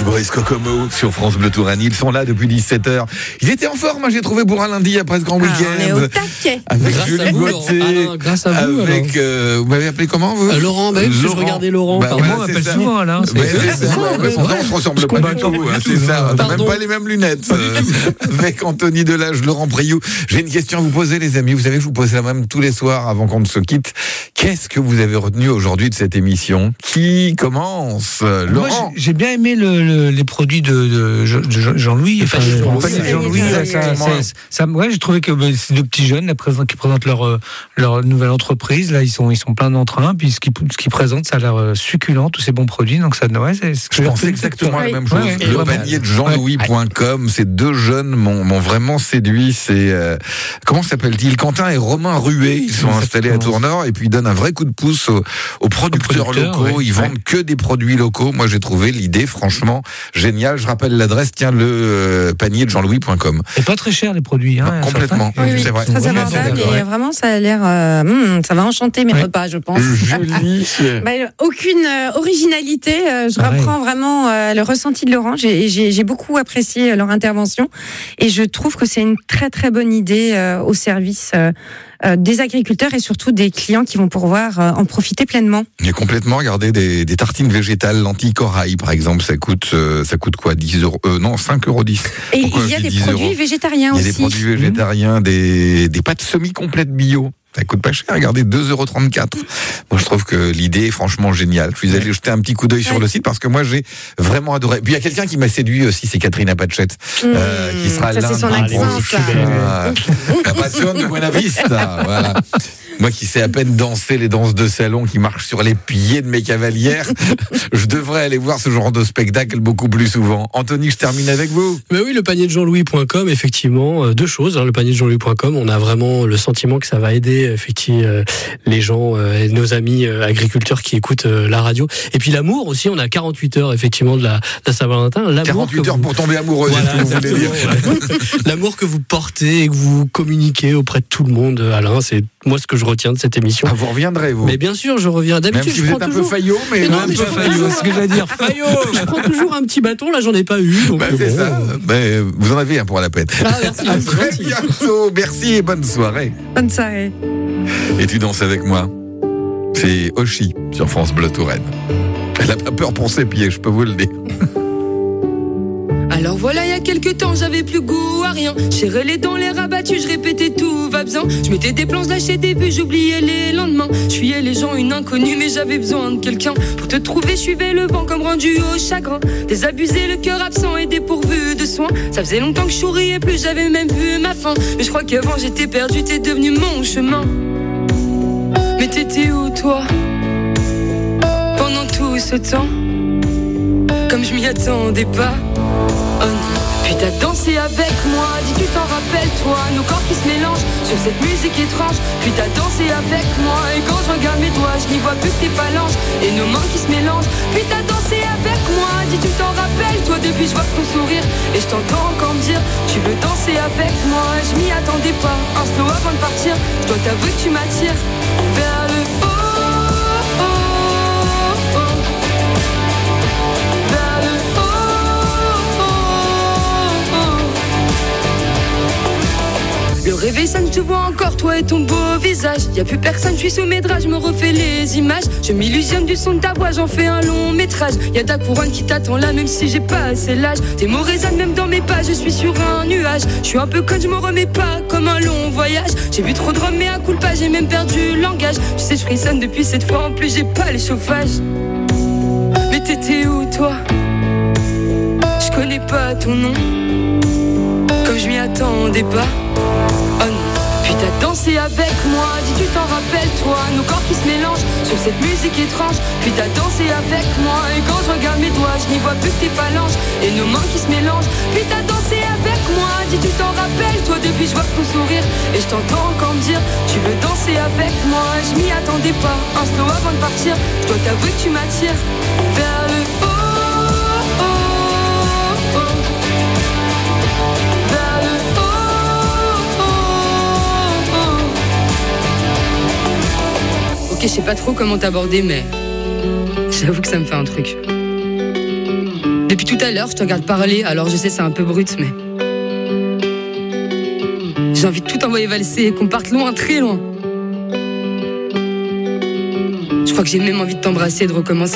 Boris Kokomo sur France Bleu Touraine. Ils sont là depuis dix-sept heures. Ils étaient en forme, hein, j'ai trouvé pour un lundi après ce grand week-end. Ah, on est au taquet. Avec Grâce Julie à vous, Gauthier, Alain, grâce à vous, avec, euh, vous m'avez appelé comment vous Euh, Laurent, bah oui, parce que je regardais Laurent. Bah, pardon. voilà, Moi, on c'est m'appelle ça. souvent Alain. Mais c'est ça, mais pourtant on se ressemble pas du tout, hein, c'est ça. On n'a même Pardon. pas les mêmes lunettes. euh, avec Anthony Delage, Laurent Briou. J'ai une question à vous poser, les amis. Vous savez, je vous pose la même tous les soirs avant qu'on ne se quitte. Qu'est-ce que vous avez retenu aujourd'hui de cette émission? Qui commence? Moi, Laurent. j'ai j'ai bien aimé le, le, les produits de, de Jean- de Jean-Louis. Enfin, panier de le Jean-Louis. panier de Jean-Louis, Oui, ça, oui, ça, oui. ça, ça- ouais, j'ai trouvé que bah, ces deux petits jeunes là, présent- qui présentent leur, euh, leur nouvelle entreprise, là, ils sont, ils sont plein d'entrain, puis ce qu'ils, ce qu'ils présentent, ça a l'air euh, succulent, tous ces bons produits. Donc ça, ouais, c'est ce que Je j'ai pensais retenu. exactement la Ouais, même ouais, chose. ouais, le vraiment. panier de jean louis point com, ces deux jeunes m'ont, m'ont vraiment séduit. C'est euh, comment s'appelle-t-il? Quentin et Romain Ruet. Ils sont installés à Tournord et puis ils donnent un vrai coup de pouce aux, aux producteurs, producteurs, locaux. ouais. Ils vendent Ouais. que des produits locaux. Moi, j'ai trouvé l'idée franchement géniale. Je rappelle l'adresse. Tiens, le euh, panier de jean louis point com. Et pas très cher les produits. Hein, Bah, complètement. certains. Oui, oui, C'est vrai. très Vraiment, abordable c'est vrai. et vraiment ça a l'air, euh, hum, ça va enchanter mes Ouais. repas, je pense. Julie. Bah, aucune euh, originalité. euh, je Pareil. reprends vraiment euh, le ressenti de Laurent. J'ai, j'ai, j'ai beaucoup apprécié euh, leur intervention et je trouve que c'est une très très bonne idée euh, au service euh, euh, des agriculteurs et surtout des clients qui vont pouvoir euh, en profiter pleinement. Et complètement, regardez des, des tartines végétales, lentilles corail, par exemple, ça coûte, euh, ça coûte quoi, dix euros, euh, non, cinq euros dix. Et Pourquoi il y a je dis des dix produits euros? végétariens Il y a des aussi. produits végétariens, des, des pâtes semi-complètes bio. Ça coûte pas cher, regardez, deux euros trente-quatre. Moi, je trouve que l'idée est franchement géniale. Je suis allé jeter un petit coup d'œil sur Ouais. le site parce que moi, j'ai vraiment adoré. Puis il y a quelqu'un qui m'a séduit aussi, c'est Catherine Apachette, euh, qui sera ça, là. c'est son accent, ça. La passion de Buena Vista, voilà. Moi qui sais à peine danser les danses de salon, qui marche sur les pieds de mes cavalières, je devrais aller voir ce genre de spectacle beaucoup plus souvent. Anthony, je termine avec vous. Mais oui, le panier de jean louis point com, effectivement, euh, deux choses. Hein, le panier de jean louis point com, on a vraiment le sentiment que ça va aider effectivement euh, les gens, euh, et nos amis euh, agriculteurs qui écoutent euh, la radio. Et puis l'amour aussi, on a quarante-huit heures effectivement de la, de la Saint-Valentin. L'amour quarante-huit que heures vous- pour tomber amoureux, Voilà, c'est ce que vous voulez dire. exactement, ouais. L'amour que vous portez et que vous communiquez auprès de tout le monde, Alain, c'est moi ce que je retiens de cette émission. Ah, vous reviendrez, vous. Mais bien sûr, je reviens. Même D'habitude, si je vous prends êtes un peu toujours... faillot, mais, Mais non, un mais peu je prends faillot, toujours- c'est ce que j'allais dire. Faillot. Je prends toujours un petit bâton, là j'en ai pas eu. Donc Bah, euh, c'est bon. ça. Ben, vous en avez un pour la pète. Ah, merci, À c'est très gentil. bientôt. Merci et bonne soirée. Bonne soirée. Et tu danses avec moi. C'est Oshi sur France Bleu Touraine. Elle a pas peur pour ses pieds, je peux vous le dire. Alors voilà, il y a quelques temps, j'avais plus goût à rien. J'ai les dents, les rabattus, je répétais tout va bien. Je mettais des plans, lâchais des vues, j'oubliais les lendemains. Je fuyais les gens, une inconnue, mais j'avais besoin de quelqu'un. Pour te trouver, je suivais le vent comme rendu au chagrin. Désabusé, le cœur absent et dépourvu de soins. Ça faisait longtemps que je souriais plus, j'avais même vu ma fin. Mais je crois qu'avant j'étais perdu, t'es devenu mon chemin. Mais t'étais où toi pendant tout ce temps? Comme je m'y attendais pas. Oh non. Puis t'as dansé avec moi, dis tu t'en rappelles toi. Nos corps qui se mélangent sur cette musique étrange. Puis t'as dansé avec moi, et quand je regarde mes doigts, je n'y vois plus que tes phalanges et nos mains qui se mélangent. Puis t'as dansé avec moi, dis tu t'en rappelles toi. Depuis je vois ton sourire et je t'entends encore me dire tu veux danser avec moi. Je m'y attendais pas, un slow avant de partir. Je dois t'avouer que tu m'attires vers le haut. Le réveil sonne, je te vois encore, toi et ton beau visage. Y'a plus personne, je suis sous mes draps, je me refais les images. Je m'illusionne du son de ta voix, j'en fais un long métrage. Y'a ta couronne qui t'attend là, même si j'ai pas assez l'âge. Tes mots résonnent même dans mes pas, je suis sur un nuage. Je suis un peu conne, je me remets pas comme un long voyage. J'ai bu trop de rhum, mais à coup pas, j'ai même perdu le langage. Tu sais, je frissonne depuis cette fois, en plus j'ai pas les chauffages. Mais t'étais où toi? Je connais pas ton nom, comme je m'y attendais pas. Oh non. Puis t'as dansé avec moi, dis tu t'en rappelles toi. Nos corps qui se mélangent sur cette musique étrange. Puis t'as dansé avec moi, et quand je regarde mes doigts, je n'y vois plus que tes phalanges et nos mains qui se mélangent. Puis t'as dansé avec moi, dis tu t'en rappelles toi. Depuis je vois ton sourire et je t'entends encore me dire tu veux danser avec moi. Je m'y attendais pas, un slow avant de partir. Je dois t'avouer que tu m'attires vers le haut. Ok, je sais pas trop comment t'aborder, mais j'avoue que ça me fait un truc. Depuis tout à l'heure, je te regarde parler, alors je sais c'est un peu brut, mais j'ai envie de tout envoyer valser, qu'on parte loin, très loin. Je crois que j'ai même envie de t'embrasser et de recommencer.